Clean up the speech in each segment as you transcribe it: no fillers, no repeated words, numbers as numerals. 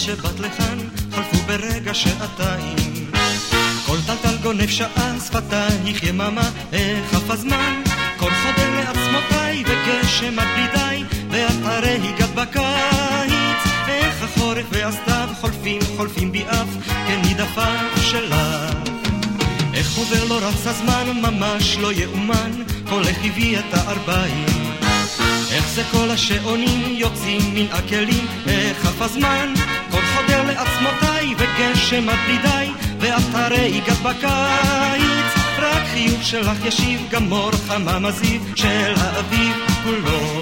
שבאת לכאן חלפו ברגע שעתיים. כל טלטל גונב שעה, שפתייך יממה, איך עף הזמן. כל חודר לעצמותיי וגשם עד בלי די, ואת הרי הגעת בקיץ. איך החורף והסתיו חולפים בי אף כנידפיו שלך. איך עובר לא רץ הזמן, ממש לא יאומן, הולך הביא את הארבעים. איך זה כל השעונים יוצאים מן הכלים, איך עף הזמן. כל חודר לעצמותיי וגשם עד בלי די, ואת הרי הגעת בקיץ. רק חיוך שלך ישיב גם מור חמה מזיב של האביב כולו.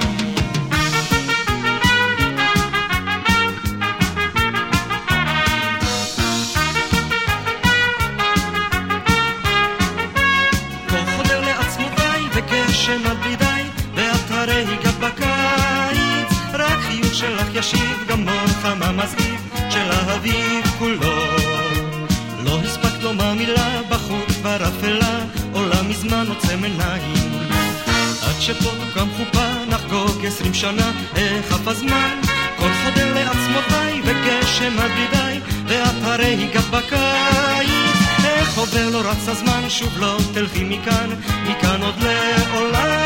גשם עד בלי די, ואת הרי הגעת בקיץ. רק חיוך שלך ישיב גם מור חמה מזהיב של האביב כולו. לא הספקת לומר מילה, בחוץ כבר אפלה, עולם מזמן עוצם עיניים. עד שפה תוקם חופה, נחגוג 20 שנה, איך עף הזמן. כל חודר לעצמותיי וגשם עד בלי די, ואת הרי הגעת בקיץ. איך עובר לא רץ הזמן, שוב לא תלכי מכאן עוד לעולם.